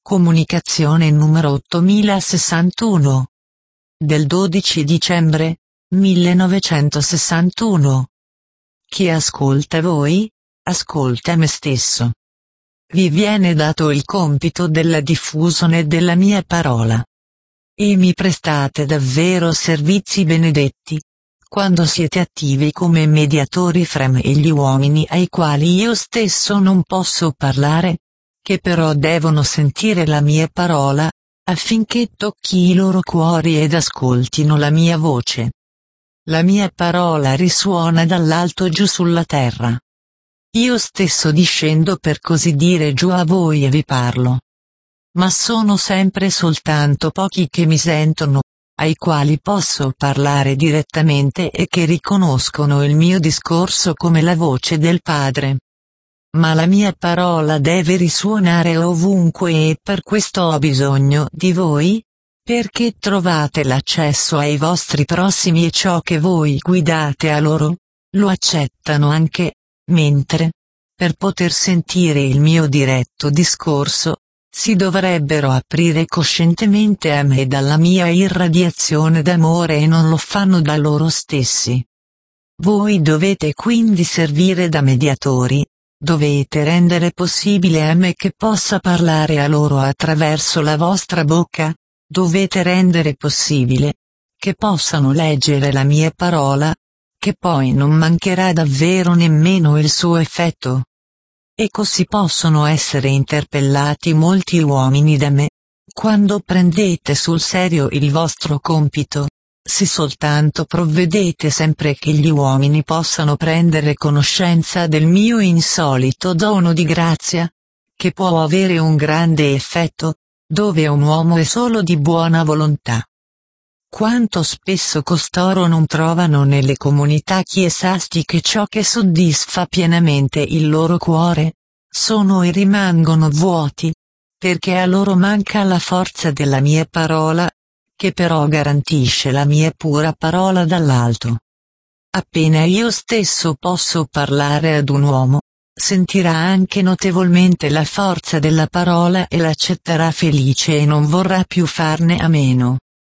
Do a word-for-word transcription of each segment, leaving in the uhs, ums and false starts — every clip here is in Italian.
Comunicazione numero ottomilasessantuno. Del dodici dicembre millenovecentosessantuno. Chi ascolta voi, ascolta me stesso. Vi viene dato il compito della diffusione della mia parola. E mi prestate davvero servizi benedetti, quando siete attivi come mediatori fra me e gli uomini ai quali io stesso non posso parlare, che però devono sentire la mia parola, affinché tocchi i loro cuori ed ascoltino la mia voce. La mia parola risuona dall'alto giù sulla terra. Io stesso discendo per così dire giù a voi e vi parlo. Ma sono sempre soltanto pochi che mi sentono, ai quali posso parlare direttamente e che riconoscono il mio discorso come la voce del Padre. Ma la mia parola deve risuonare ovunque e per questo ho bisogno di voi, perché trovate l'accesso ai vostri prossimi e ciò che voi guidate a loro, lo accettano anche, mentre, per poter sentire il mio diretto discorso, si dovrebbero aprire coscientemente a me dalla mia irradiazione d'amore e non lo fanno da loro stessi. Voi dovete quindi servire da mediatori. Dovete rendere possibile a me che possa parlare a loro attraverso la vostra bocca, dovete rendere possibile che possano leggere la mia parola, che poi non mancherà davvero nemmeno il suo effetto. E così possono essere interpellati molti uomini da me, quando prendete sul serio il vostro compito. Se soltanto provvedete sempre che gli uomini possano prendere conoscenza del mio insolito dono di grazia, che può avere un grande effetto, dove un uomo è solo di buona volontà. Quanto spesso costoro non trovano nelle comunità chiesastiche ciò che soddisfa pienamente il loro cuore, sono e rimangono vuoti, perché a loro manca la forza della mia parola, che però garantisce la mia pura parola dall'alto. Appena io stesso posso parlare ad un uomo, sentirà anche notevolmente la forza della parola e l'accetterà felice e non vorrà più farne a meno.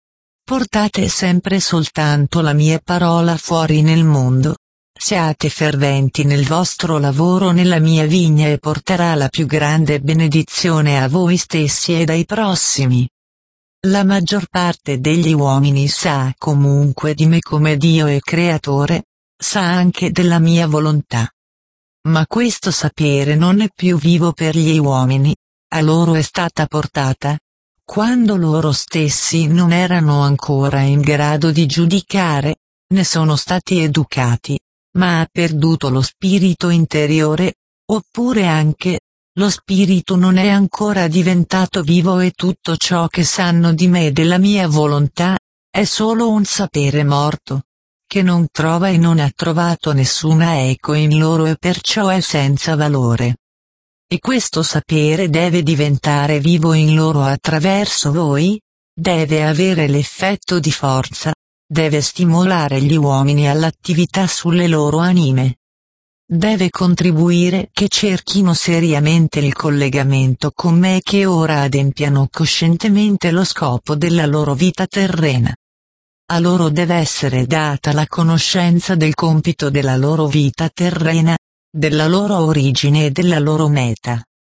Portate sempre soltanto la mia parola fuori nel mondo, siate ferventi nel vostro lavoro nella mia vigna e porterà la più grande benedizione a voi stessi e ai prossimi. La maggior parte degli uomini sa comunque di me come Dio e Creatore, sa anche della mia volontà. Ma questo sapere non è più vivo per gli uomini, a loro è stata portata, quando loro stessi non erano ancora in grado di giudicare, ne sono stati educati, ma ha perduto lo spirito interiore, oppure anche, lo spirito non è ancora diventato vivo e tutto ciò che sanno di me e della mia volontà, è solo un sapere morto, che non trova e non ha trovato nessuna eco in loro e perciò è senza valore. E questo sapere deve diventare vivo in loro attraverso voi, deve avere l'effetto di forza, deve stimolare gli uomini all'attività sulle loro anime. Deve contribuire che cerchino seriamente il collegamento con me e che ora adempiano coscientemente lo scopo della loro vita terrena. A loro deve essere data la conoscenza del compito della loro vita terrena, della loro origine e della loro meta.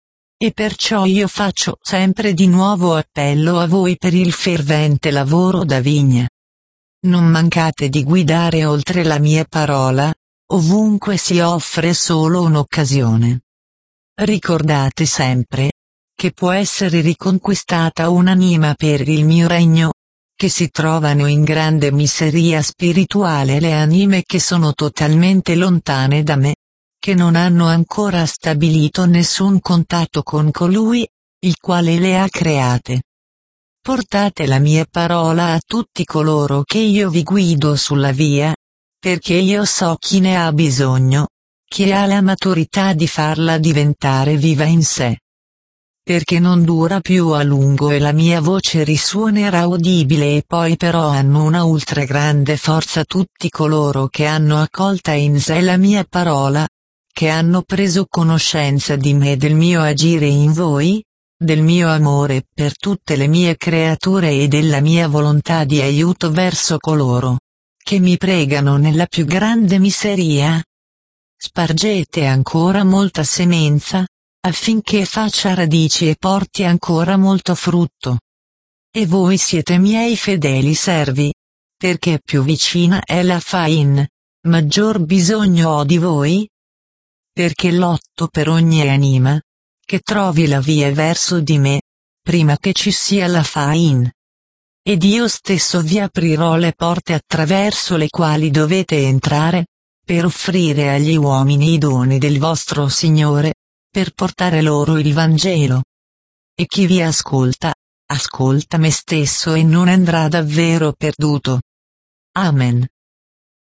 E perciò io faccio sempre di nuovo appello a voi per il fervente lavoro da vigna. Non mancate di guidare oltre la mia parola, ovunque si offre solo un'occasione. Ricordate sempre che può essere riconquistata un'anima per il mio regno, che si trovano in grande miseria spirituale le anime che sono totalmente lontane da me, che non hanno ancora stabilito nessun contatto con colui, il quale le ha create. Portate la mia parola a tutti coloro che io vi guido sulla via, perché io so chi ne ha bisogno, chi ha la maturità di farla diventare viva in sé. Perché non dura più a lungo e la mia voce risuonerà udibile e poi però hanno una ultra grande forza tutti coloro che hanno accolta in sé la mia parola, che hanno preso conoscenza di me e del mio agire in voi, del mio amore per tutte le mie creature e della mia volontà di aiuto verso coloro che mi pregano nella più grande miseria. Spargete ancora molta semenza, affinché faccia radici e porti ancora molto frutto. E voi siete miei fedeli servi, perché più vicina è la fin, maggior bisogno ho di voi. Perché lotto per ogni anima che trovi la via verso di me, prima che ci sia la fin. Ed io stesso vi aprirò le porte attraverso le quali dovete entrare, per offrire agli uomini i doni del vostro Signore, per portare loro il Vangelo. E chi vi ascolta, ascolta me stesso e non andrà davvero perduto. Amen.